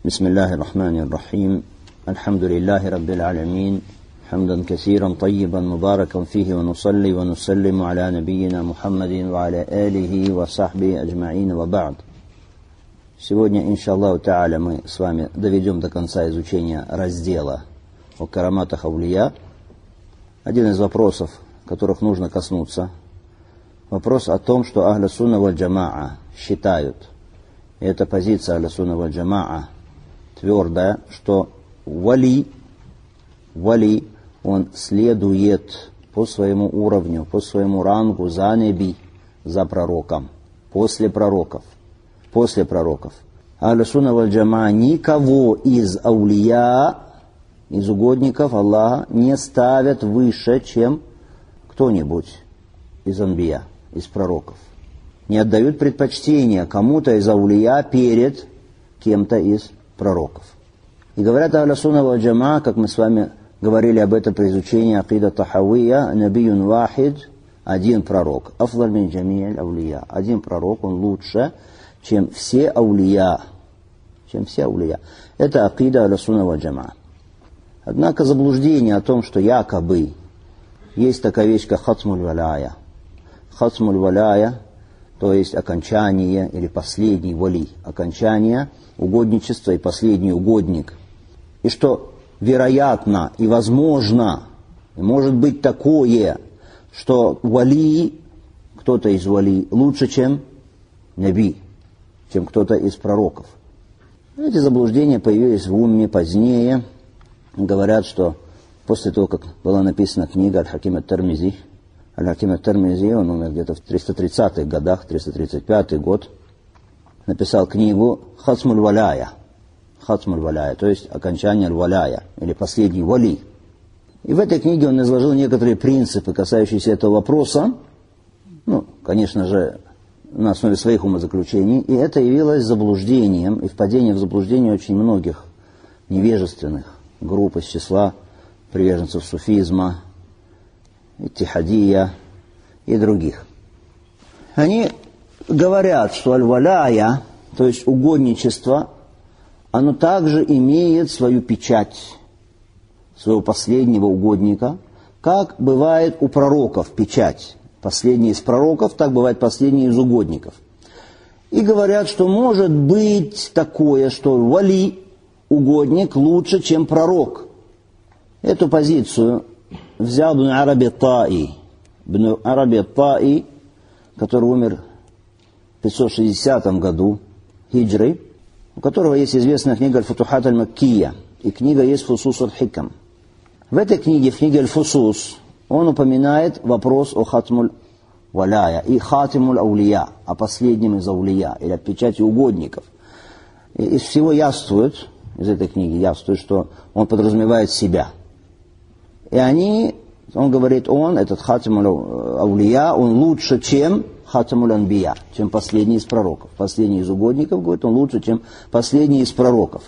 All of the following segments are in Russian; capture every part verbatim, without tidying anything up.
بسم الله الرحمن الرحيم الحمد لله رب العالمين حمدا كثيرا طيبا مباركا فيه ونصلي ونسلم على نبينا محمد وعلى آله وصحبه أجمعين وبعد. Сегодня, иншаллаху та'аля, мы с вами доведем до конца изучения раздела о караматах аулия. Один из вопросов, которых нужно коснуться, вопрос о том, что ахля сунна валь джамаа считают, и это позиция ахля сунна валь джамаа твердая, что вали, вали, он следует по своему уровню, по своему рангу за неби, за пророком, после пророков. После пророков. Ахлю сунна валь джамаа никого из аулия, из угодников Аллаха, не ставят выше, чем кто-нибудь из анбия, из пророков. Не отдают предпочтение кому-то из аулия перед кем-то из пророков. И говорят ахлю сунна валь джамаа, как мы с вами говорили об этом при изучении акида тахавия, набиюн вахид, один пророк, афдаль мин джами'аль аулия, один пророк, он лучше, чем все аулия, чем все аулия. Это акида ахлю сунна валь джамаа. Однако заблуждение о том, что якобы есть такая вещь, как хатмуль валяя. Хатмуль валяя, то есть окончание или последний вали, окончание угодничества и последний угодник. И что вероятно и возможно, и может быть такое, что вали, кто-то из вали лучше, чем наби, чем кто-то из пророков. Эти заблуждения появились в умме позднее. Говорят, что после того, как была написана книга Аль-Хаким ат-Тирмизи, Аль-Хаким ат-Тирмизи, он умер где-то в триста тридцатых годах, триста тридцать пятый год, написал книгу Хатмуль валяя, Хатмуль валяя, то есть окончание валяя, или последний вали. И в этой книге он изложил некоторые принципы, касающиеся этого вопроса, ну, конечно же, на основе своих умозаключений, и это явилось заблуждением и впадением в заблуждение очень многих невежественных групп из числа приверженцев суфизма, иттихадия и других. Они говорят, что аль-валяя, то есть угодничество, оно также имеет свою печать, своего последнего угодника, как бывает у пророков печать. Последний из пророков, так бывает последний из угодников. И говорят, что может быть такое, что вали, угодник, лучше, чем пророк. Эту позицию взял Ибн Араби ат-Та'i. Ибн Араби ат-Та'i, который умер в пятьсот шестидесятом году хиджры, у которого есть известная книга Аль-Футухат аль-Маккия, и книга есть Фусус аль-Хикам. В этой книге, в книге Аль-Фусус, он упоминает вопрос о хатмуль валяя и хатимуль аулия, о последнем из аулия, или о печати угодников. И из всего явствует, из этой книги явствует, что он подразумевает себя. И они, он говорит, он, этот хатимуль аулия, он лучше, чем хатимуль анбия, чем последний из пророков. Последний из угодников, говорит, он лучше, чем последний из пророков.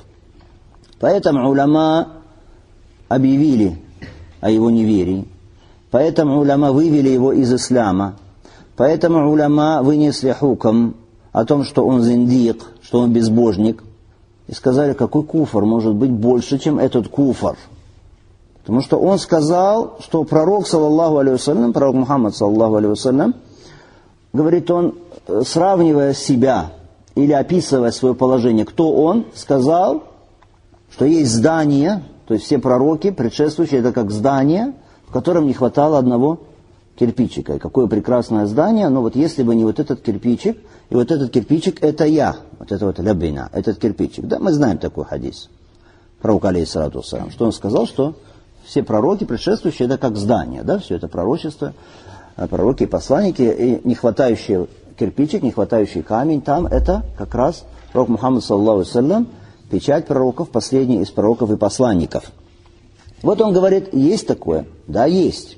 Поэтому уляма объявили о его неверии. Поэтому уляма вывели его из ислама. Поэтому уляма вынесли хукм о том, что он зиндик, что он безбожник. И сказали, какой куфр может быть больше, чем этот куфр. Потому что он сказал, что пророк, саллаллаху алейхи вассалям, пророк Мухаммад, саллаллаху алейхи вассалям, говорит он, сравнивая себя или описывая свое положение, кто он, сказал, что есть здание, то есть все пророки, предшествующие, это как здание, в котором не хватало одного кирпичика. И какое прекрасное здание, но вот если бы не вот этот кирпичик, и вот этот кирпичик, это я, вот это вот лябина, этот кирпичик. Да, мы знаем такой хадис, пророк алейхиссалату вассалям, что он сказал, что все пророки, предшествующие, это как здание, да, все это пророчество, пророки и посланники, и не хватающий кирпичик, не хватающий камень, там это как раз пророк Мухаммад, саллаллаху алейхи вассалям, печать пророков, последний из пророков и посланников. Вот он говорит, есть такое? Да, есть.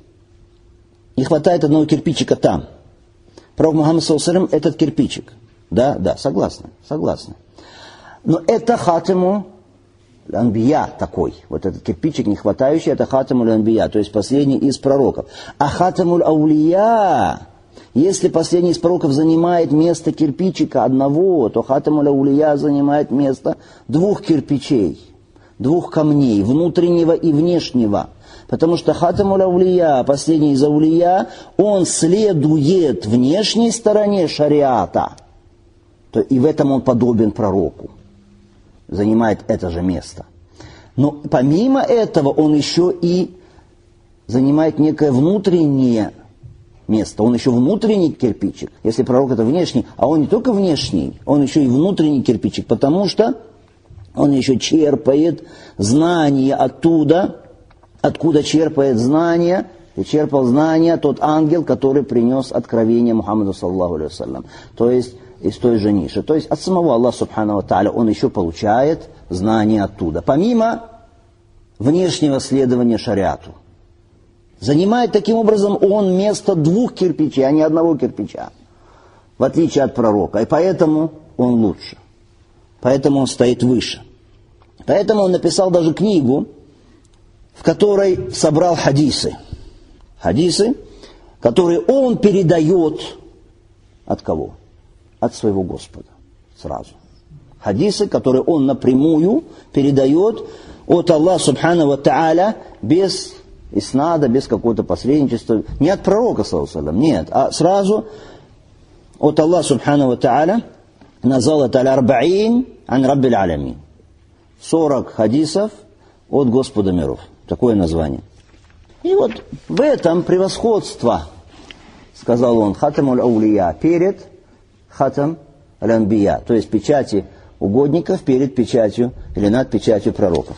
Не хватает одного кирпичика там. Пророк Мухаммад, саллаллаху алейхи вассалям, этот кирпичик. Да, да, согласны, согласны. Но это хатиму анбия такой. Вот этот кирпичик не хватающий, это хатимуль анбия, то есть последний из пророков. А хатимуль аулия, Если последний из пророков занимает место кирпичика одного, то хатамуль аулия занимает место двух кирпичей, двух камней, внутреннего и внешнего. Потому что хатамуль аулия, последний из аулия, он следует внешней стороне шариата, то и в этом он подобен пророку, занимает это же место. Но помимо этого он еще и занимает некое внутреннее место, он еще внутренний кирпичик. Если пророк это внешний, а он не только внешний, он еще и внутренний кирпичик, потому что он еще черпает знания оттуда, откуда черпает знания, и черпал знания тот ангел, который принес откровение Мухаммаду саллаллаху алейхи вассалям. То есть из той же ниши. То есть от самого Аллаха субхану ва тааля он еще получает знания оттуда. Помимо внешнего следования шариату. Занимает таким образом он место двух кирпичей, а не одного кирпича. В отличие от пророка. И поэтому он лучше. Поэтому он стоит выше. Поэтому он написал даже книгу, в которой собрал хадисы. Хадисы, которые он передает от кого? От своего Господа. Сразу. Хадисы, которые он напрямую передает от Аллаха субхану ва тааля без иснада, без какого-то посредничества. Не от пророка, саллаллаху алейхи ва саллям, нет, а сразу от Аллаха субхану ва тааля назалат аль-арбаин ан раббиль алямин. сорок хадисов от Господа миров. Такое название. И вот в этом превосходство, сказал он, хатамуль аулия перед хатам аль-анбия, то есть печати угодников перед печатью или над печатью пророков.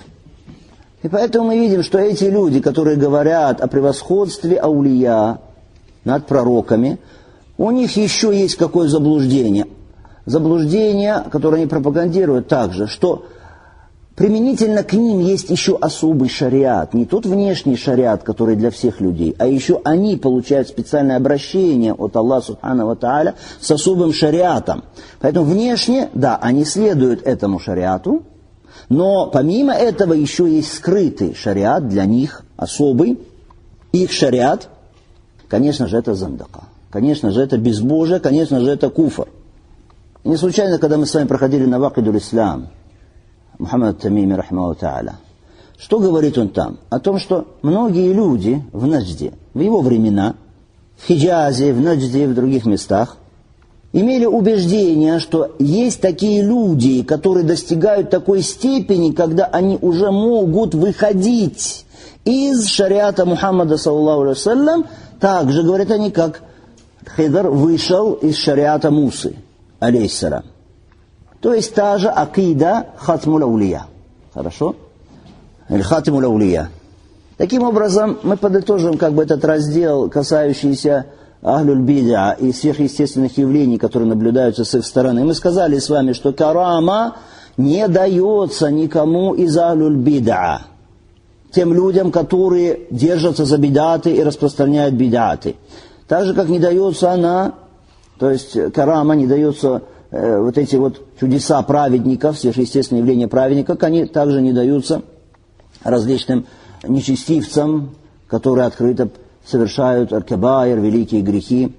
И поэтому мы видим, что эти люди, которые говорят о превосходстве аулия над пророками, у них еще есть какое заблуждение. Заблуждение, которое они пропагандируют также, что применительно к ним есть еще особый шариат. Не тот внешний шариат, который для всех людей, а еще они получают специальное обращение от Аллаха субхану ва тааля с особым шариатом. Поэтому внешне, да, они следуют этому шариату, но помимо этого еще есть скрытый шариат для них, особый. Их шариат, конечно же, это зандака. Конечно же, это безбожие, конечно же, это куфр. И не случайно, когда мы с вами проходили навакидуль ислам, Мухаммад Тамими, рахмахуллаху тааля, что говорит он там? О том, что многие люди в Наджде, в его времена, в Хиджазе, в Наджде, в других местах, имели убеждение, что есть такие люди, которые достигают такой степени, когда они уже могут выходить из шариата Мухаммада, саллаллаху алейхи вассалям, так же, говорят они, как Хидр вышел из шариата Мусы, алейхиссалям. То есть та же акида хатмуль аулия. Хорошо? Или хатмуль аулия. Таким образом, мы подытожим как бы этот раздел, касающийся ахлюль бид'a и сверхъестественных явлений, которые наблюдаются с их стороны. Мы сказали с вами, что карама не дается никому из ахлюль бид'a. Тем людям, которые держатся за бид'аты и распространяют бид'аты. Так же, как не дается она, то есть карама не дается... вот эти вот чудеса праведников, сверхъестественные явления праведников, они также не даются различным нечестивцам, которые открыто совершают аль-кабаир, великие грехи.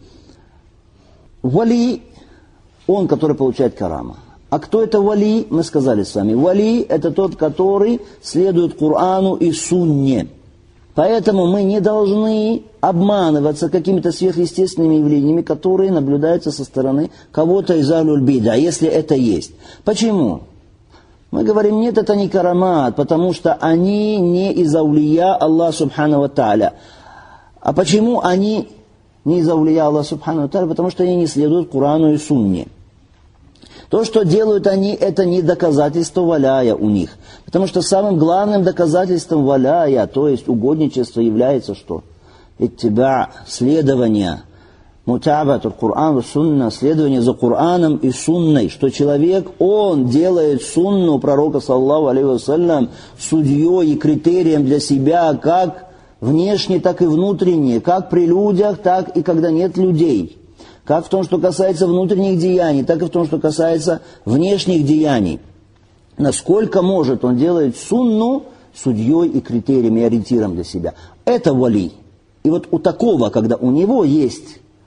Вали, он, который получает карама. А кто это вали, мы сказали с вами. Вали – это тот, который следует Корану и Сунне. Поэтому мы не должны обманываться какими-то сверхъестественными явлениями, которые наблюдаются со стороны кого-то из ахлюль бид'a, если это есть. Почему? Мы говорим, нет, это не карамат, потому что они не из аулия Аллаха субхану ва тааля. А почему они не из аулия Аллаха субхану ва тааля? Потому что они не следуют Корану и Сунне. То, что делают они, это не доказательство валяя у них. Потому что самым главным доказательством валяя, то есть угодничества, является что? Иттиба, следование, мутабату Кур'ан, сунна, следование за Кур'аном и сунной, что человек, он делает сунну пророка, саллаллаху алейхи вассалям, судьей и критерием для себя, как внешне, так и внутренне, как при людях, так и когда нет людей. Как в том, что касается внутренних деяний, так и в том, что касается внешних деяний. Насколько может, он делает сунну судьей и критерием, и ориентиром для себя. Это вали. И вот у такого, когда у него есть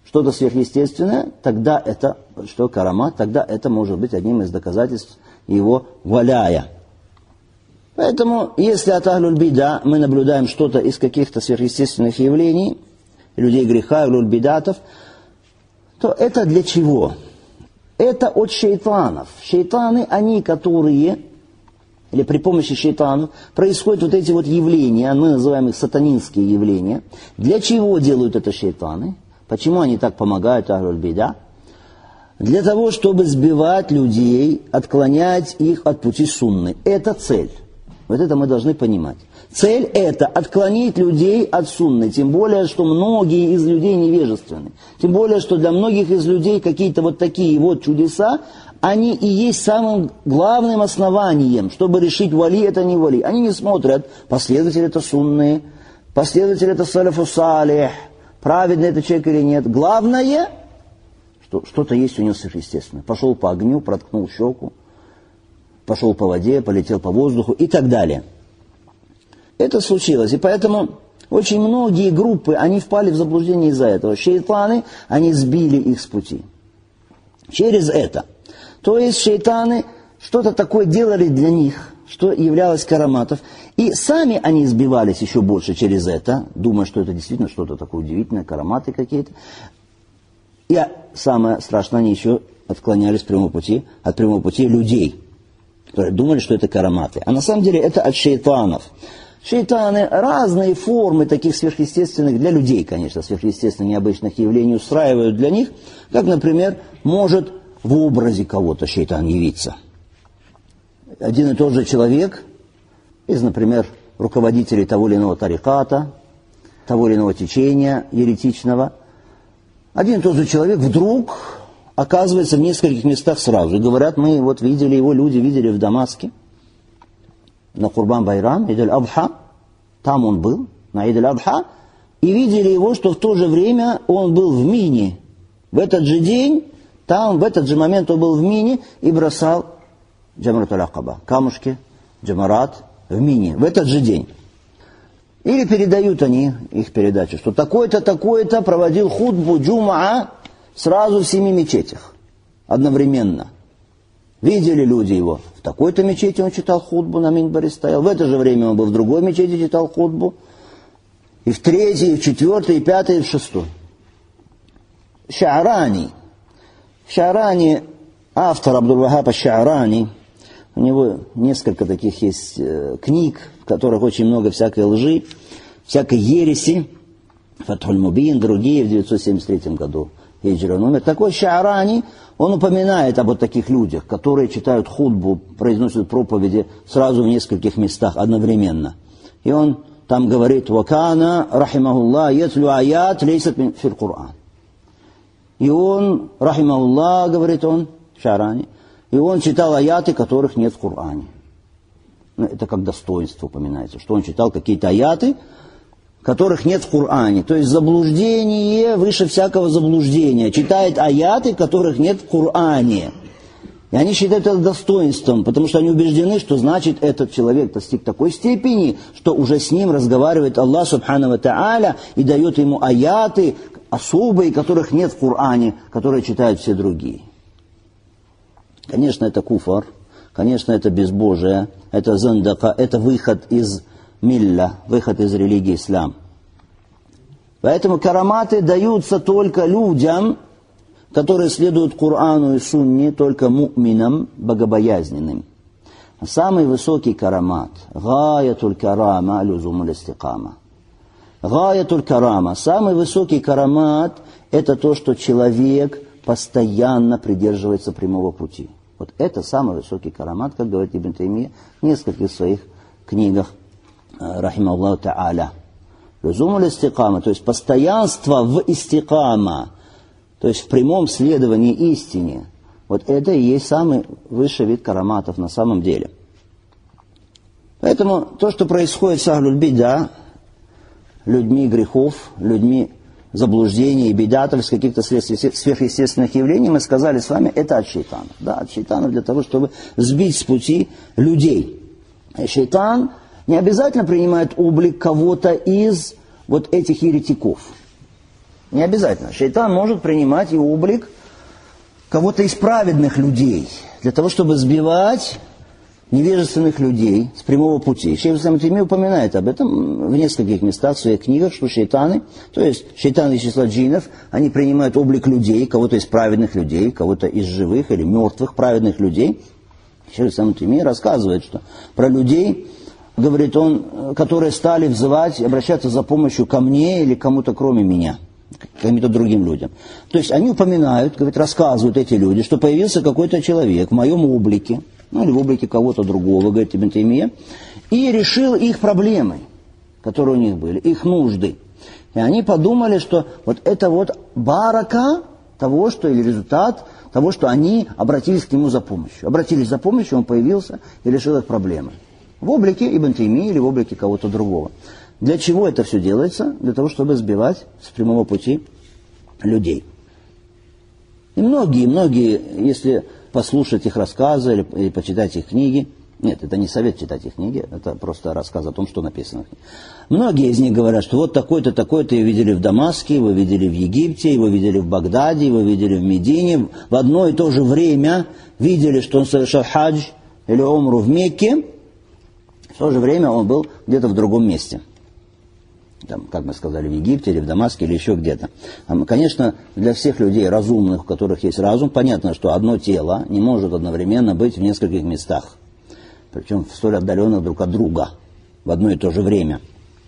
что-то сверхъестественное, тогда это, что карамат, тогда это может быть одним из доказательств его валяя. Поэтому, если от ахлюль бида мы наблюдаем что-то из каких-то сверхъестественных явлений, людей греха, ахлюль бидатов, то это для чего? Это от шейтанов. Шейтаны, они, которые, или при помощи шейтанов, происходят вот эти вот явления, мы называем их сатанинские явления. Для чего делают это шейтаны? Почему они так помогают ахлюль бида? Для того, чтобы сбивать людей, отклонять их от пути сунны. Это цель. Вот это мы должны понимать. Цель это отклонить людей от сунны. Тем более, что многие из людей невежественны. Тем более, что для многих из людей какие-то вот такие вот чудеса, они и есть самым главным основанием, чтобы решить, вали это не вали. Они не смотрят, последователь это сунны, последователь это салафу салих, праведный это человек или нет. Главное, что что-то есть у него сверхъестественное. Пошел по огню, проткнул щеку, пошел по воде, полетел по воздуху и так далее. Это случилось. И поэтому очень многие группы, они впали в заблуждение из-за этого. Шейтаны, они сбили их с пути. Через это. То есть шейтаны что-то такое делали для них, что являлось караматов. И сами они сбивались еще больше через это, думая, что это действительно что-то такое удивительное, караматы какие-то. И самое страшное, они еще отклонялись прямого пути, от прямого пути людей, которые думали, что это караматы. А на самом деле это от шейтанов. Шейтаны разные формы таких сверхъестественных, для людей, конечно, сверхъестественных необычных явлений устраивают для них, как, например, может в образе кого-то шейтан явиться. Один и тот же человек из, например, руководителей того или иного тариката, того или иного течения еретичного, один и тот же человек вдруг оказывается в нескольких местах сразу. И говорят, мы вот видели его, люди видели в Дамаске, на Курбан-Байрам, Идаль-Адха, там он был, на Идаль-Адха, и видели его, что в то же время он был в Мине. В этот же день, там, в этот же момент он был в Мине и бросал Джамрат аль-Акаба, камушки, джамарат в Мине, в этот же день. Или передают они их передачу, что такой-то, такой-то проводил хутбу джумаа сразу в семи мечетях, одновременно. Видели люди его. В такой-то мечети он читал хутбу, на минбаре стоял. В это же время он был в другой мечети, читал хутбу. И в третьей, и в четвертой, и в пятой, и в шестой. Ша'рани. Ша'рани, автор Абдул-Вахаб Ша'рани, у него несколько таких есть э, книг, в которых очень много всякой лжи, всякой ереси. Фатхуль Мубин, другие в девятьсот семьдесят третьем году. Хиджра номер. Такой Ша'рани, он упоминает об вот таких людях, которые читают хутбу, произносят проповеди сразу в нескольких местах одновременно. И он там говорит, «Вакана, рахимахуллах, ятлю аят, лейсат фил Кур'ан». И он, рахимахуллах, говорит он, Ша'рани, и он читал аяты, которых нет в Коране. Ну, это как достоинство упоминается, что он читал какие-то аяты, которых нет в Коране. То есть заблуждение выше всякого заблуждения. Читает аяты, которых нет в Коране. И они считают это достоинством, потому что они убеждены, что значит этот человек достиг такой степени, что уже с ним разговаривает Аллах Субхану ва Та'аля и дает ему аяты особые, которых нет в Коране, которые читают все другие. Конечно, это куфар, конечно, это безбожие, это зандака, это выход из милля, выход из религии ислам. Поэтому караматы даются только людям, которые следуют Корану и Сунне, только му'минам, богобоязненным. Самый высокий карамат, гаятуль карама, люзумуль истикама. Гаятуль карама, самый высокий карамат, это то, что человек постоянно придерживается прямого пути. Вот это самый высокий карамат, как говорит Ибн Таймия в нескольких своих книгах, рахимахуллаху та'аля. Люзумуль истикама, то есть постоянство в истикама, то есть в прямом следовании истине. Вот это и есть самый высший вид караматов на самом деле. Поэтому то, что происходит с ахлюль бида, людьми грехов, людьми заблуждений и бидатов, каких-то сверхъестественных явлений, мы сказали с вами, это от шейтанов. Да, от шейтанов для того, чтобы сбить с пути людей. И шейтан не обязательно принимает облик кого-то из вот этих еретиков. Не обязательно. Шайтан может принимать и облик кого-то из праведных людей, для того, чтобы сбивать невежественных людей с прямого пути. Шейх ал-Ислам Теймия упоминает об этом в нескольких местах в своих книгах, что шайтаны, то есть шайтаны из числа джиннов, они принимают облик людей, кого-то из праведных людей, кого-то из живых или мертвых праведных людей. Шейх ал-Ислам Теймия рассказывает, что про людей, говорит он, которые стали взывать, обращаться за помощью ко мне или кому-то кроме меня, к каким-то другим людям. То есть они упоминают, говорит, рассказывают эти люди, что появился какой-то человек в моем облике, ну или в облике кого-то другого, говорит Ибн Теймия, и решил их проблемы, которые у них были, их нужды. И они подумали, что вот это вот барака того, что, или результат того, что они обратились к нему за помощью. Обратились за помощью, он появился и решил их проблемы. В облике Ибн Теймии или в облике кого-то другого. Для чего это все делается? Для того, чтобы сбивать с прямого пути людей. И многие, многие, если послушать их рассказы или, или почитать их книги, нет, это не совет читать их книги, это просто рассказ о том, что написано в книге. Многие из них говорят, что вот такой-то, такой-то его видели в Дамаске, его видели в Египте, его видели в Багдаде, его видели в Медине. В одно и то же время видели, что он совершал хадж или умру в Мекке, в то же время он был где-то в другом месте. Там, как мы сказали, в Египте или в Дамаске или еще где-то. Конечно, для всех людей разумных, у которых есть разум, понятно, что одно тело не может одновременно быть в нескольких местах. Причем столь отдаленных друг от друга в одно и то же время.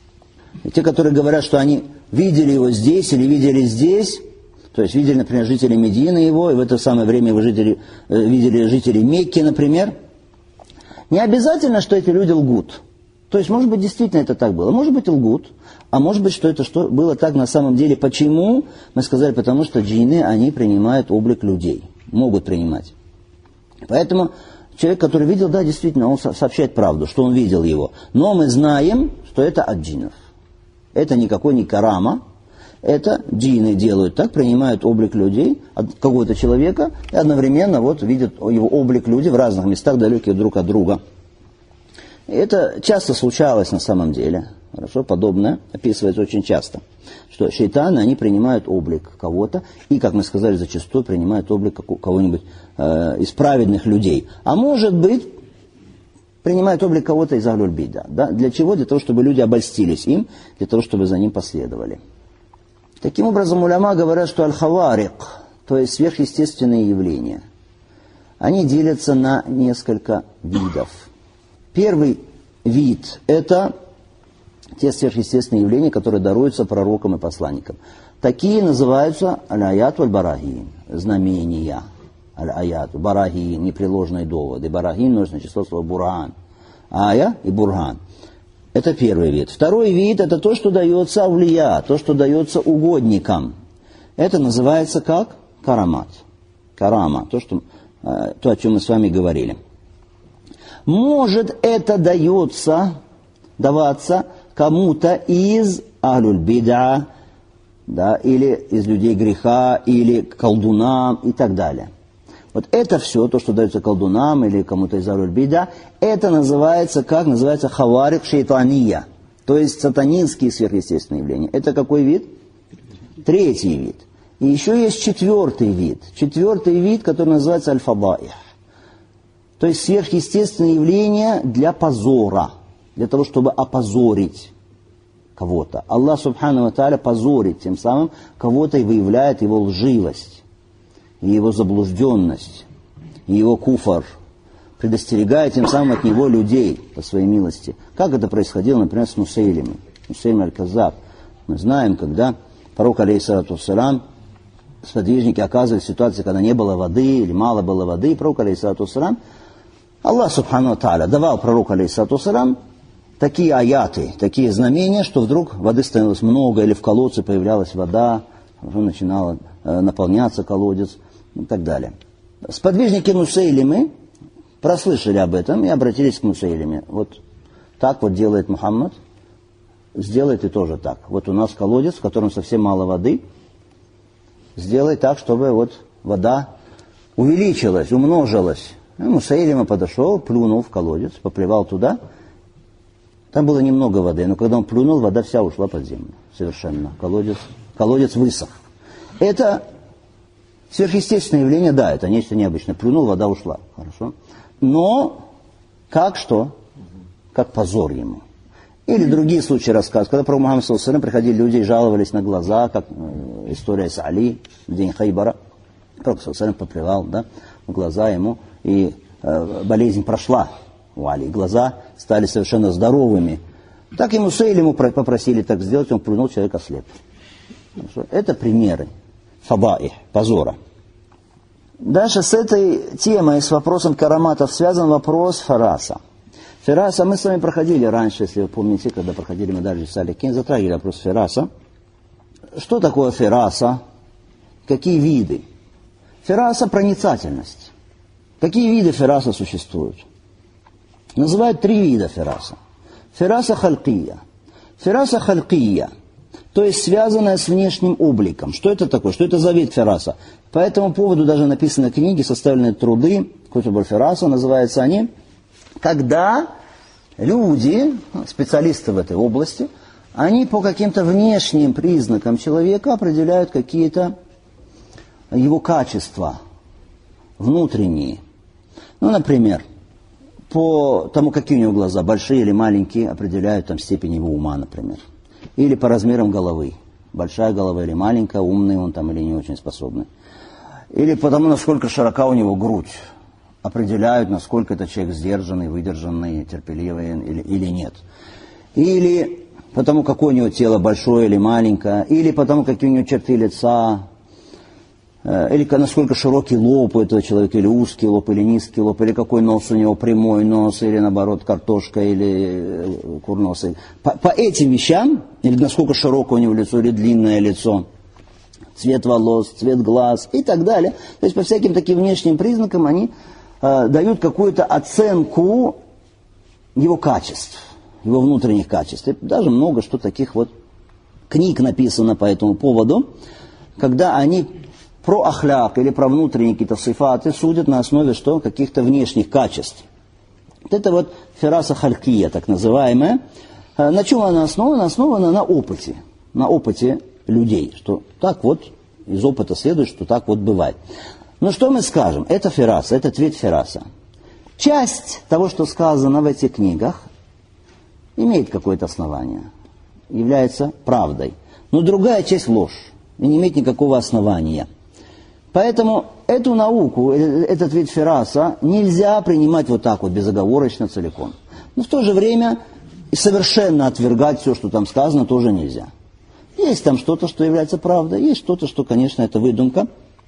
И те, которые говорят, что они видели его здесь или видели здесь, то есть видели, например, жители Медины его, и в это самое время вы жители, видели жителей Мекки, например, не обязательно, что эти люди лгут. То есть, может быть, действительно это так было. Может быть, и лгут. А может быть, что это что было так на самом деле. Почему? Мы сказали, потому что джинны, они принимают облик людей. Могут принимать. Поэтому человек, который видел, да, действительно, он сообщает правду, что он видел его. Но мы знаем, что это от джиннов. Это никакой не карама. Это джинны делают так, принимают облик людей, от какого-то человека, и одновременно вот видят его облик людей в разных местах, далеких друг от друга. И это часто случалось на самом деле. Хорошо, подобное описывается очень часто. Что шайтаны, они принимают облик кого-то, и, как мы сказали, зачастую принимают облик кого-нибудь э, из праведных людей. А может быть, принимают облик кого-то из Ахлюль Бида. Да? Для чего? Для того, чтобы люди обольстились им, для того, чтобы за ним последовали. Таким образом, уляма говорят, что аль-хаварик, то есть сверхъестественные явления, они делятся на несколько видов. Первый вид – это те сверхъестественные явления, которые даруются пророкам и посланникам. Такие называются аль-аят валь-барахин, знамения. Аль-аят, барахин, непреложные доводы. Барахин множественное число слова бурхан. Ая и бурхан. Это первый вид. Второй вид – это то, что дается авлия, то, что дается угодникам. Это называется как? Карамат. Карама, то, что, то, о чем мы с вами говорили. Может, это дается, даваться кому-то из Ахлюль Бида, да, или из людей греха, или колдунам и так далее. Вот это все, то, что дается колдунам или кому-то из Ахлюль Бида, это называется, как называется, хаварик шейтания, то есть сатанинские сверхъестественные явления. Это какой вид? Третий вид. И еще есть четвертый вид. Четвертый вид, который называется аль-фадаих. То есть сверхъестественные явления для позора, для того, чтобы опозорить кого-то. Аллах Субхану ва Тааля позорит тем самым кого-то и выявляет его лживость, и его заблужденность, и его куфар, предостерегая тем самым от него людей по своей милости. Как это происходило, например, с Мусейлимом, Мусейлим аль-Каззаб. Мы знаем, когда пророк, алейхиссалату вассалям, сподвижники оказывались в ситуации, когда не было воды или мало было воды, и пророк, алейхиссалату вассалям, Аллах Субхану ва Тааля давал пророку, алейхиссалату вассалям, такие аяты, такие знамения, что вдруг воды становилось много, или в колодце появлялась вода, уже начинала э, наполняться колодец и так далее. Сподвижники Мусейлимы прослышали об этом и обратились к Мусейлиме. Вот так вот делает Мухаммад, сделай ты тоже так. Вот у нас колодец, в котором совсем мало воды, сделай так, чтобы вот вода увеличилась, умножилась. И Мусейлима подошел, плюнул в колодец, поплевал туда. Там было немного воды, но когда он плюнул, вода вся ушла под землю. Совершенно. Колодец, колодец высох. Это сверхъестественное явление, да, это нечто необычное. Плюнул, вода ушла. Хорошо. Но как что? Как позор ему. Или другие случаи рассказывают. Когда про Мухаммада саллаллаху алейхи ва саллям приходили люди и жаловались на глаза, как история с Али в день Хайбара. Пророк саллаллаху алейхи ва саллям поплевал, да, в глаза ему, и э, болезнь прошла у Али. Глаза стали совершенно здоровыми. Так ему Мусейлиму попросили так сделать, он плюнул, человек ослеп. Хорошо. Это примеры фабаих, позора. Дальше с этой темой, с вопросом караматов связан вопрос фараса. Фираса мы с вами проходили раньше, если вы помните, когда проходили мы даже в Саликин, затрагивали вопрос фираса. Что такое фираса? Какие виды? Фираса – проницательность. Какие виды фираса существуют? Называют три вида фираса. Фираса халькия. Фираса халькия, то есть связанная с внешним обликом. Что это такое? Что это за вид фираса? По этому поводу даже написаны книги, составлены труды, Кутубуль фираса, называются они, когда люди, специалисты в этой области, они по каким-то внешним признакам человека определяют какие-то его качества внутренние. Ну, например, по тому, какие у него глаза, большие или маленькие, определяют там степень его ума, например. Или по размерам головы. Большая голова или маленькая, умный он там или не очень способный. Или по тому, насколько широка у него грудь. Определяют, насколько этот человек сдержанный, выдержанный, терпеливый или, или нет. Или потому, какое у него тело, большое или маленькое, или потому, какие у него черты лица, э, или насколько широкий лоб у этого человека, или узкий лоб, или низкий лоб, или какой нос у него, прямой нос, или наоборот картошка, или э, курнос. По, по этим вещам, или насколько широкое у него лицо, или длинное лицо, цвет волос, цвет глаз и так далее. То есть по всяким таким внешним признакам они дают какую-то оценку его качеств, его внутренних качеств. И даже много что таких вот книг написано по этому поводу, когда они про ахляк или про внутренние какие-то сифаты судят на основе что? Каких-то внешних качеств. Вот это вот фираса халькия, так называемая. На чем она основана? Основана на опыте. На опыте людей. Что так вот, из опыта следует, что так вот бывает. Ну что мы скажем? Это фираса, это вид фираса. Часть того, что сказано в этих книгах, имеет какое-то основание, является правдой. Но другая часть ложь и не имеет никакого основания. Поэтому эту науку, этот вид фираса нельзя принимать вот так вот безоговорочно целиком. Но в то же время совершенно отвергать все, что там сказано, тоже нельзя. Есть там что-то, что является правдой, есть что-то, что, конечно, это выдумка.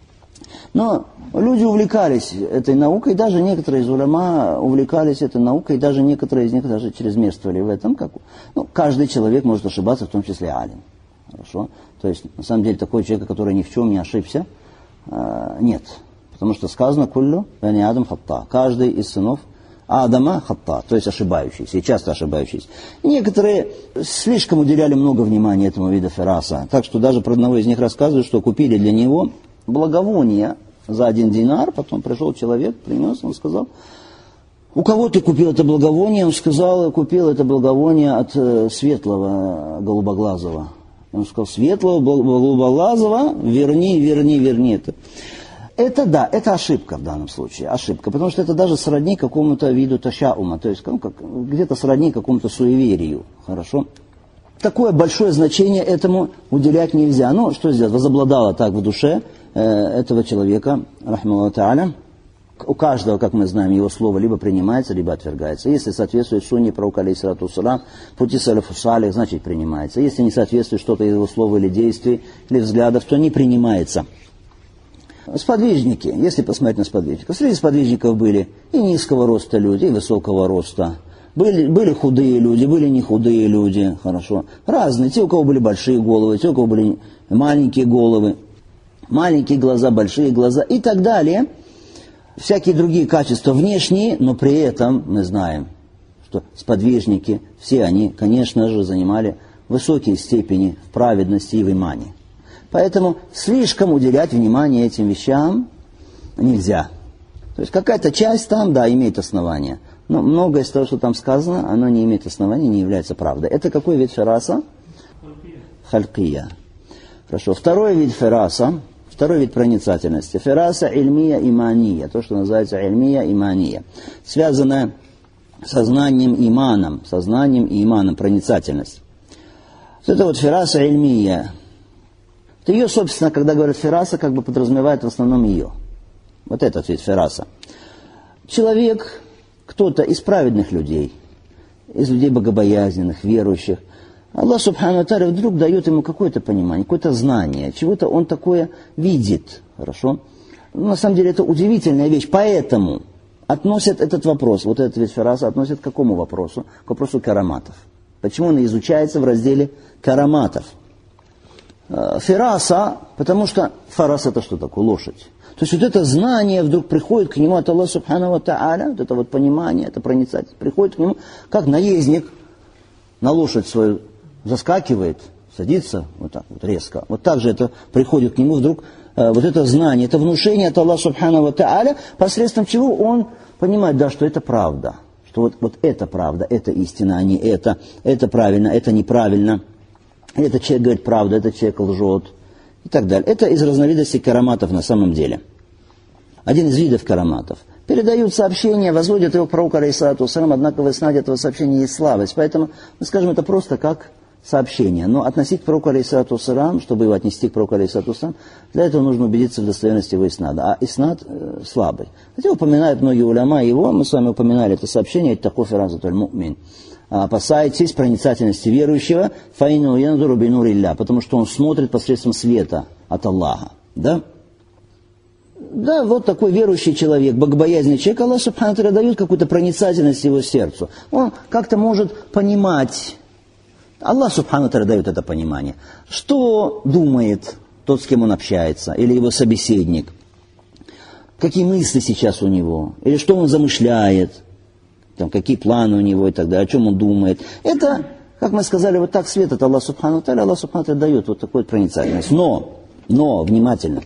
Но люди увлекались этой наукой, даже некоторые из уляма увлекались этой наукой, и даже некоторые из них даже чрезмерствовали в этом. Как, ну, каждый человек может ошибаться, в том числе алим. Хорошо? То есть, на самом деле, такой человек, который ни в чем не ошибся, э, нет. Потому что сказано «Куллю бани Адам хатта». Каждый из сынов Адама хатта, то есть ошибающийся, и часто ошибающийся. И некоторые слишком уделяли много внимания этому виду фираса. Так что даже про одного из них рассказывают, что купили для него благовоние за один динар, потом пришел человек, принес, он сказал, у кого ты купил это благовоние? Он сказал, купил это благовоние от э, светлого голубоглазого. Он сказал, светлого голубоглазого, верни, верни, верни это. Это да, это ошибка в данном случае, ошибка, потому что это даже сродни какому-то виду ташаума, то есть ну, как, где-то сродни какому-то суеверию, хорошо? Такое большое значение этому уделять нельзя. Ну, что сделать? Возобладало так в душе э, этого человека, рахмаллаху та'аля. У каждого, как мы знаем, его слово либо принимается, либо отвергается. Если соответствует сунне пророка, алейхиссалату вассалям, пути салафу салих, значит принимается. Если не соответствует что-то из его слова или действий, или взглядов, то не принимается. Сподвижники, если посмотреть на сподвижников. Среди сподвижников были и низкого роста люди, и высокого роста. Были, были худые люди, были не худые люди, хорошо. Разные. Те, у кого были большие головы, те, у кого были маленькие головы, маленькие глаза, большие глаза и так далее. Всякие другие качества внешние, но при этом мы знаем, что сподвижники, все они, конечно же, занимали высокие степени в праведности и в имане. Поэтому слишком уделять внимание этим вещам нельзя. То есть какая-то часть там, да, имеет основание. Но многое из того, что там сказано, оно не имеет основания, не является правдой. Это какой вид фираса? Халькия. Хорошо. Второй вид фираса, второй вид проницательности. Фираса ильмия имания, то, что называется ильмия имания, связанная с сознанием иманом, сознанием и иманом, проницательность. Вот это вот фираса ильмия. Это ее, собственно, когда говорят фираса, как бы подразумевает в основном ее. Вот этот вид фираса. Человек, кто-то из праведных людей, из людей богобоязненных, верующих, Аллах Субхану ва Тааля вдруг дает ему какое-то понимание, какое-то знание, чего-то он такое видит. Хорошо? Но на самом деле это удивительная вещь. Поэтому относят этот вопрос, вот этот вид фираса, относят к какому вопросу? К вопросу караматов. Почему он изучается в разделе караматов? Фираса, потому что фарас это что такое? Лошадь. То есть вот это знание вдруг приходит к нему от Аллаха Субхану ва Тааля, вот это вот понимание, это проницательность, приходит к нему, как наездник на лошадь свою заскакивает, садится вот так вот резко. Вот так же это приходит к нему вдруг, э, вот это знание, это внушение от Аллаха Субхану ва Тааля, посредством чего он понимает, да, что это правда, что вот, вот это правда, это истина, а не это, это правильно, это неправильно. Этот человек говорит правду, этот человек лжет и так далее. Это из разновидностей караматов на самом деле. Один из видов караматов. Передают сообщение, возводят его к пророку алейхиссалату вассалям, однако в иснаде этого сообщения есть слабость. Поэтому мы скажем, это просто как сообщение. Но относить к пророку алейхиссалату вассалям, чтобы его отнести к пророку алейхиссалату вассалям, для этого нужно убедиться в достоверности его иснада. А иснад э, слабый. Хотя упоминают многие уляма его, мы с вами упоминали это сообщение, «Иттаку фиразатуль му'мин». Опасайтесь проницательности верующего, фаину янзуру бинурилля, потому что он смотрит посредством света от Аллаха. Да? Да, вот такой верующий человек, богобоязненный человек, Аллах Субхану ва Тааля дает какую-то проницательность его сердцу. Он как-то может понимать, Аллах Субхану ва Тааля дает это понимание, что думает тот, с кем он общается, или его собеседник, какие мысли сейчас у него, или что он замышляет. Там, какие планы у него и так далее, о чем он думает. Это, как мы сказали, вот так свет от Аллаха Субхану ва Тааля, Аллах Субхану ва Тааля дает вот такую проницательность. Но, но, внимательно,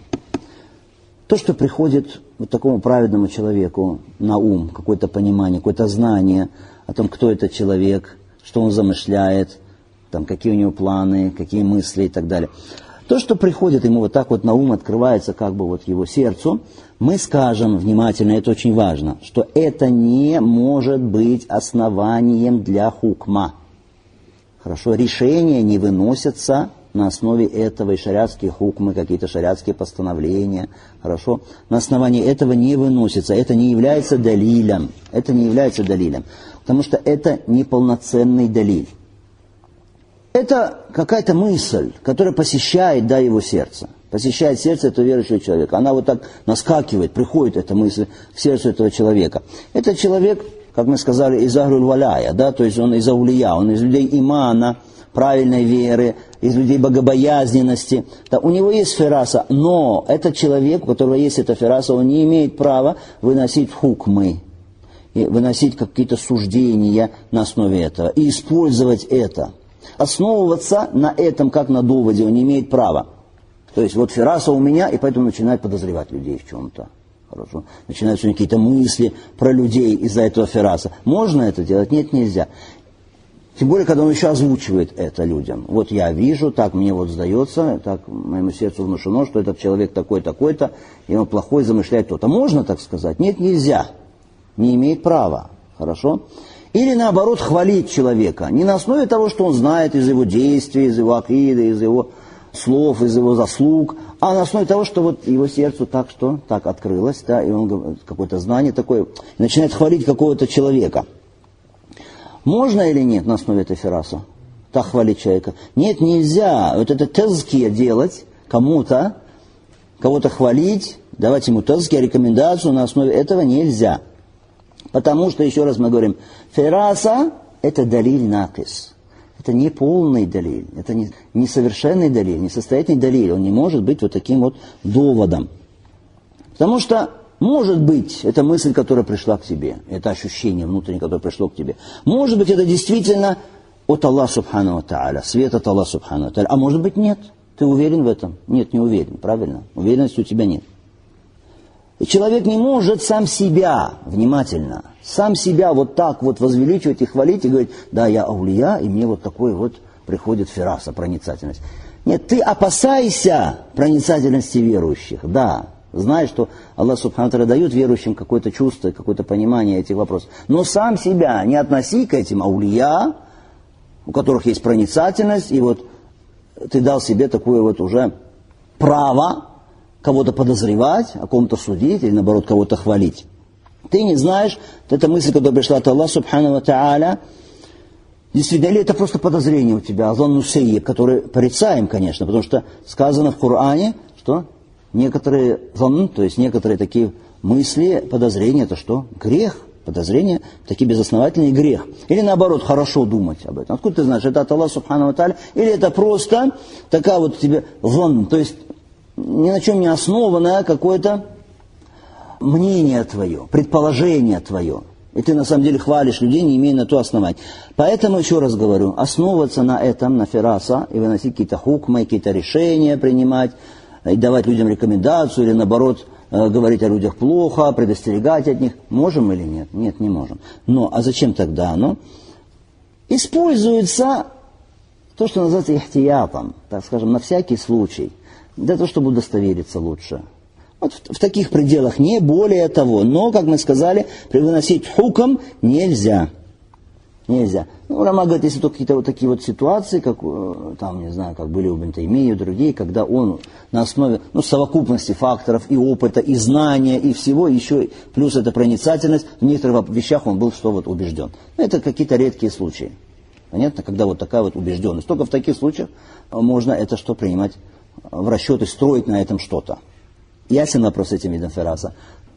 то, что приходит вот такому праведному человеку на ум, какое-то понимание, какое-то знание о том, кто этот человек, что он замышляет, там, какие у него планы, какие мысли и так далее. То, что приходит ему вот так вот на ум, открывается как бы вот его сердцу, мы скажем внимательно, это очень важно, что это не может быть основанием для хукма. Хорошо, решения не выносятся на основе этого, и шариатские хукмы, какие-то шариатские постановления, хорошо, на основании этого не выносится, это не является далилем, это не является далилем, потому что это неполноценный далиль. Это какая-то мысль, которая посещает, да, его сердце. Посещает сердце этого верующего человека. Она вот так наскакивает, приходит эта мысль в сердце этого человека. Этот человек, как мы сказали, из Ахлюль Валяя, да, то есть он из аулия, он из людей имана, правильной веры, из людей богобоязненности. Да, у него есть фираса, но этот человек, у которого есть эта фираса, он не имеет права выносить хукмы, и выносить какие-то суждения на основе этого, и использовать это. Основываться на этом, как на доводе, он не имеет права. То есть вот фираса у меня, и поэтому начинает подозревать людей в чем-то. Хорошо. Начинаются какие-то мысли про людей из-за этого фираса. Можно это делать? Нет, нельзя. Тем более, когда он еще озвучивает это людям. Вот я вижу, так мне вот сдается, так моему сердцу внушено, что этот человек такой-такой-то, и он плохой, замышляет то-то. Можно так сказать? Нет, нельзя. Не имеет права. Хорошо? Или наоборот хвалить человека. Не на основе того, что он знает из его действий, из его акиды, из его слов, из его заслуг, а на основе того, что вот его сердцу так что, так открылось, да, и он какое-то знание такое, начинает хвалить какого-то человека. Можно или нет на основе этой фираса так хвалить человека? Нет, нельзя. Вот это тазкия делать кому-то, кого-то хвалить, давать ему тазкия, рекомендацию на основе этого нельзя. Потому что, еще раз мы говорим, фираса – это далиль накис. Это не полный далиль, это не, не совершенный далиль, не состоятельный далиль. Он не может быть вот таким вот доводом. Потому что, может быть, это мысль, которая пришла к тебе, это ощущение внутреннее, которое пришло к тебе. Может быть, это действительно от Аллаха Субхану ва Тааля, свет от Аллаха Субхану ва Тааля. А может быть, нет. Ты уверен в этом? Нет, не уверен, правильно? Уверенности у тебя нет. И человек не может сам себя, внимательно, сам себя вот так вот возвеличивать и хвалить, и говорить, да, я аулия, и мне вот такой вот приходит фираса, проницательность. Нет, ты опасайся проницательности верующих, да. Знай, что Аллах Субхану ва Тааля дает верующим какое-то чувство, какое-то понимание этих вопросов. Но сам себя не относи к этим аулия, у которых есть проницательность, и вот ты дал себе такое вот уже право кого-то подозревать, о ком-то судить, или наоборот кого-то хвалить. Ты не знаешь, эта мысль, которая пришла от Аллаха Субхану ва Тааля, действительно, или это просто подозрение у тебя, азанну сейеб, который порицаем, конечно, потому что сказано в Коране, что некоторые занн, то есть некоторые такие мысли, подозрения, это что? Грех. Подозрения, такие безосновательные грех. Или наоборот, хорошо думать об этом. Откуда ты знаешь, это от Аллаха Субхану ва Тааля, или это просто такая вот тебе занн, то есть ни на чем не основанное какое-то мнение твое, предположение твое. И ты на самом деле хвалишь людей, не имея на то основания. Поэтому, еще раз говорю, основываться на этом, на фираса, и выносить какие-то хукмы, какие-то решения принимать, и давать людям рекомендацию, или наоборот, говорить о людях плохо, предостерегать от них. Можем или нет? Нет, не можем. Но, а зачем тогда оно? Используется то, что называется ихтиятом, так скажем, на всякий случай, для того, чтобы удостовериться лучше. Вот в, в таких пределах, не более того. Но, как мы сказали, выносить хукм нельзя. Нельзя. Ну, Рама говорит, если только какие-то вот такие вот ситуации, как там, не знаю, как были у Ибн Таймии и другие, когда он на основе ну, совокупности факторов и опыта, и знания, и всего, еще плюс эта проницательность, в некоторых вещах он был что вот убежден. Но это какие-то редкие случаи. Понятно? Когда вот такая вот убежденность. Только в таких случаях можно это что принимать в расчет и строить на этом что-то. Ясен вопрос с этим видом фираса.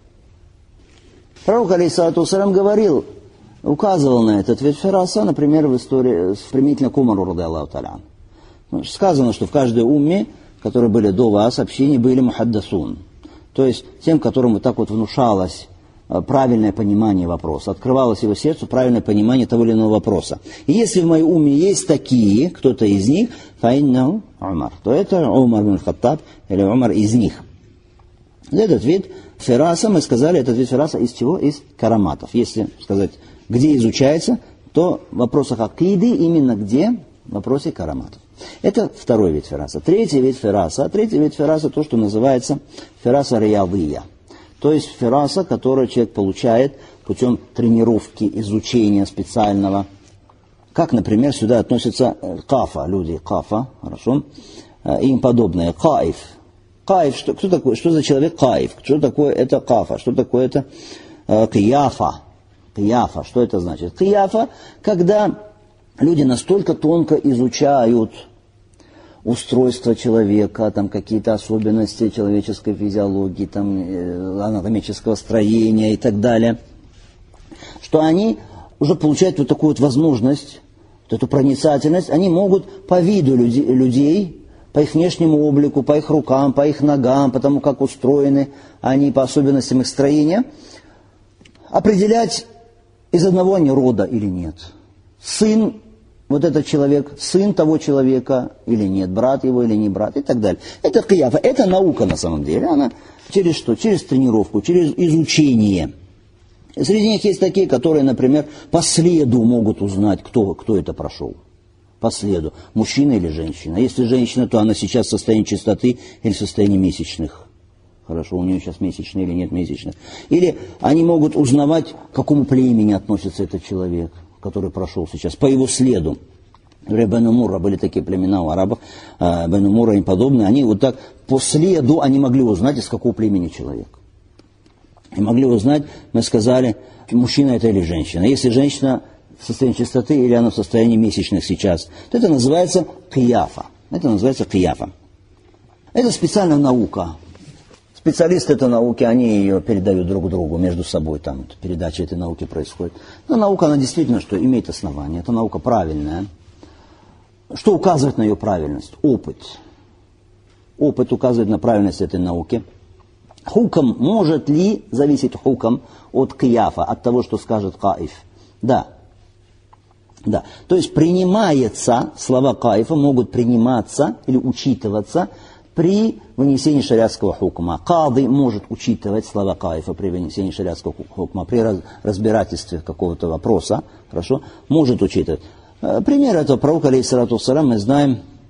Пророк, алейхиссалату вассалям, говорил, указывал на этот вид фираса, например, в истории применительно к Умару, ради Аллаху та'аля. Сказано, что в каждой умме, которые были до вас, общине, были мухаддасун. То есть тем, которым вот так вот внушалось правильное понимание вопроса, открывалось его сердцу правильное понимание того или иного вопроса. И если в моей умме есть такие, кто-то из них, фаиннаху Умар, то это Умар бин Хаттаб или Умар из них. Этот вид фираса, мы сказали, этот вид фираса из чего? Из караматов. Если сказать, где изучается, то в вопросах акиды именно где? В вопросе караматов. Это второй вид фираса. Третий вид фираса. Третий вид фираса то, что называется фираса риядия. То есть фираса, которую человек получает путем тренировки, изучения специального. Как, например, сюда относятся кафа, люди кафа, хорошо, и им подобное. Каиф. Каиф, что, кто такой, что за человек каиф? Что такое это кафа? Что такое это э, кияфа? Кияфа, что это значит? Кияфа, когда люди настолько тонко изучают устройство человека, там какие-то особенности человеческой физиологии, там, э, анатомического строения и так далее, что они уже получают вот такую вот возможность, вот эту проницательность, они могут по виду люди, людей, по их внешнему облику, по их рукам, по их ногам, по тому, как устроены они, по особенностям их строения, определять, из одного они рода или нет. Сын, вот этот человек, сын того человека или нет, брат его или не брат и так далее. Это кияфа, это наука на самом деле. Она через что? Через тренировку, через изучение. Среди них есть такие, которые, например, по следу могут узнать, кто, кто это прошел. По следу, мужчина или женщина. Если женщина, то она сейчас в состоянии чистоты или в состоянии месячных. Хорошо, у нее сейчас месячные или нет месячных. Или они могут узнавать, к какому племени относится этот человек, который прошел сейчас, по его следу. Бену Мурра были такие племена у арабов, Бену Мурра и подобные. Они вот так по следу они могли узнать, из какого племени человек. И могли узнать, мы сказали, мужчина это или женщина. Если женщина в состоянии чистоты или она в состоянии месячных сейчас, то это называется кияфа. Это называется кияфа. Это специальная наука. Специалисты этой науки, они ее передают друг другу между собой, там вот, передача этой науки происходит. Но наука, она действительно что имеет основание, это наука правильная. Что указывает на ее правильность? Опыт. Опыт указывает на правильность этой науки. Хукам, может ли зависеть хукам от кияфа, от того, что скажет каиф? Да. Да. То есть принимается, слова каифа могут приниматься или учитываться при вынесении шариатского хукма. Кады может учитывать слова каифа при вынесении шариатского хукма, при разбирательстве какого-то вопроса, хорошо, может учитывать. Пример этого пророка, алейхиссалату вассалям, мы знаем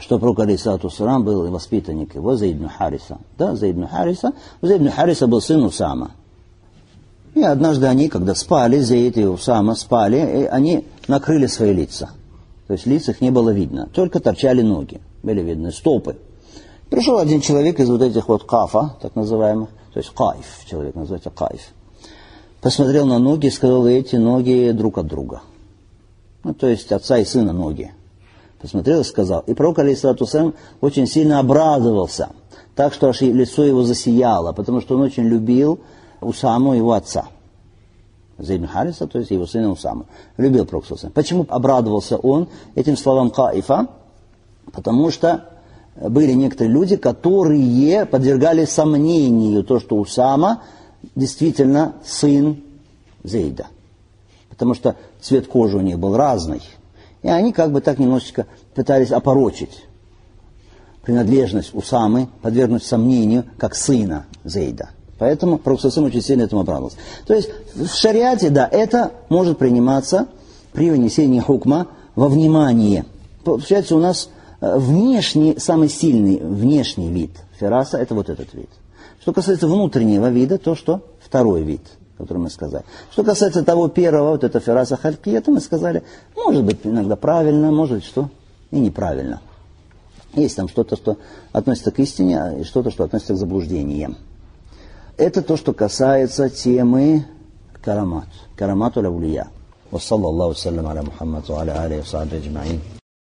что пророк алейхиссалату вассалам был воспитанник его, Заид ибн Хариса. Да, Заид ибн Хариса. Заид ибн Хариса был сын Усама. И однажды они, когда спали, Заид и Усама спали, и они накрыли свои лица. То есть лиц их не было видно, только торчали ноги, были видны стопы. Пришел один человек из вот этих вот кафа, так называемых, то есть кайф, человек называется кайф. Посмотрел на ноги и сказал, эти ноги друг от друга. Ну, то есть отца и сына ноги. Посмотрел и сказал. И пророк, алейхиссалату вассалам, очень сильно обрадовался, так что аж лицо его засияло, потому что он очень любил Усаму, его отца. Заид ибн Хариса, то есть его сына Усаму. Любил пророк. Почему обрадовался он этим словам кайфа? Потому что были некоторые люди, которые подвергали сомнению то, что Усама действительно сын Заида. Потому что цвет кожи у них был разный. И они как бы так немножечко пытались опорочить принадлежность Усамы, подвергнуть сомнению, как сына Заида. Поэтому пророк очень сильно этому обрадовался. То есть в шариате, да, это может приниматься при вынесении хукма во внимание. Получается, у нас внешний, самый сильный внешний вид фираса – это вот этот вид. Что касается внутреннего вида, то что второй вид, который мы сказали. Что касается того первого, вот это фираса халькия, то мы сказали, может быть иногда правильно, может быть что и неправильно. Есть там что-то, что относится к истине, и что-то, что относится к заблуждениям. Это то, что касается темы карамат. Карамату лавлия. Ва саллаллаху саллям аля Мухаммад ва аля алихи ва сахбихи аджмаин.